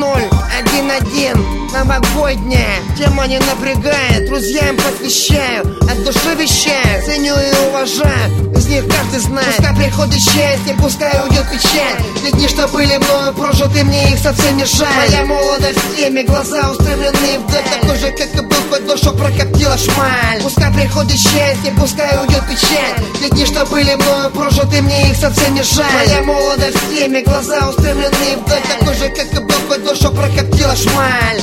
1-1 новогодняя тема не напрягает. Друзьям посвящаю, от души вещаю, ценю и уважаю. Из них каждый знает, пускай приходит счастье, пускай уйдет печаль. Те дни, что были мною прожиты, мне их совсем не жаль. Моя молодость в теме, глаза устремлены вдаль, такой же, как и был, хоть душу прокоптила шмаль. Пускай приходит счастье, пускай уйдет печаль. Те дни, что были мною прожиты, мне их совсем не жаль. Моя молодость в теме, глаза устремлены вдаль, такой же, как и был, хоть душу прокоптила шмаль.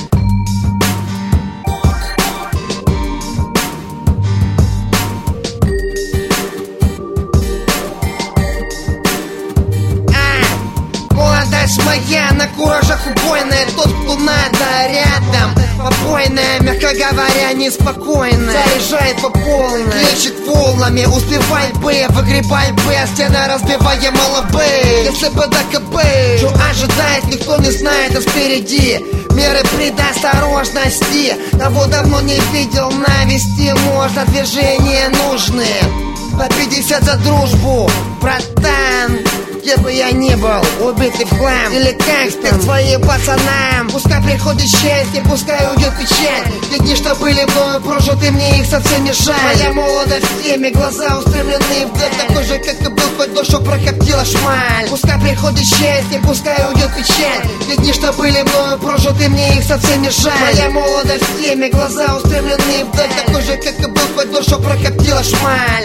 Моя на куражах убойная, тот, кто надо, рядом. Попойная, мягко говоря, неспокойная, заряжает по полной, лечит волнами. Успевай бы, выгребай бы, а стены разбивая молобы. Если бы так и бы, что ожидает, никто не знает, а спереди меры предосторожности. Того давно не видел, навести можно, движения нужны. По 50 за дружбу, братан. Где бы я ни был, убитый в хлам или гангстер своим пацанам. Пускай приходит счастье, пускай уйдет печаль. Те дни, что были мною прожиты, мне их совсем не жаль. Моя молодость в теме, глаза устремлены вдаль, такой же, как и был, хоть душу прокоптила шмаль. Пускай приходит счастье, пускай уйдет печаль. Те дни, что были мною прожиты, мне их совсем не жаль. Моя молодость в теме, глаза устремлены вдаль, такой же, как и был, хоть душу прокоптила шмаль.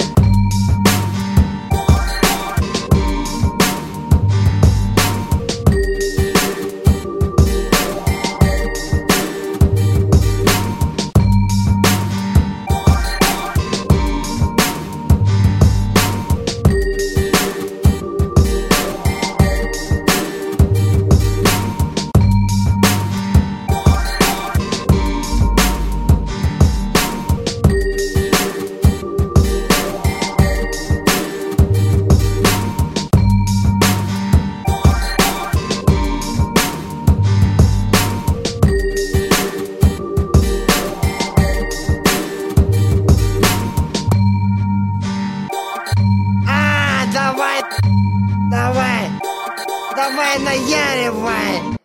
Давай, давай, наяривай.